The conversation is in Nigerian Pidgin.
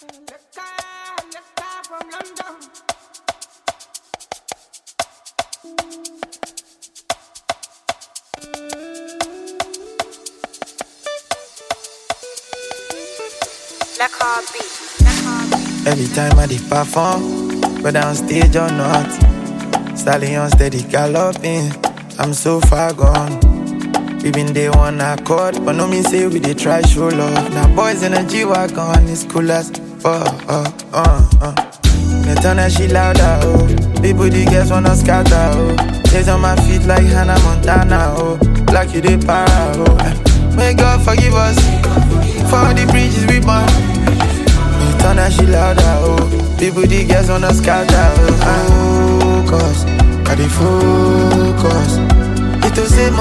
Every time I did perform, whether on stage or not, stallion steady galloping, I'm so far gone. We been day one accord, but no mean say we dey try show love. Now boys in a G-Wagon, it's cool as Me turn that shit louder, oh. People the girls wanna scatter, oh. Days on my feet like Hannah Montana, oh. Like you dey para, oh. May God forgive us for all the bridges we burn. Turn that shit louder, oh. People, the girls wanna scatter, oh. Focus, I dey focus. It to say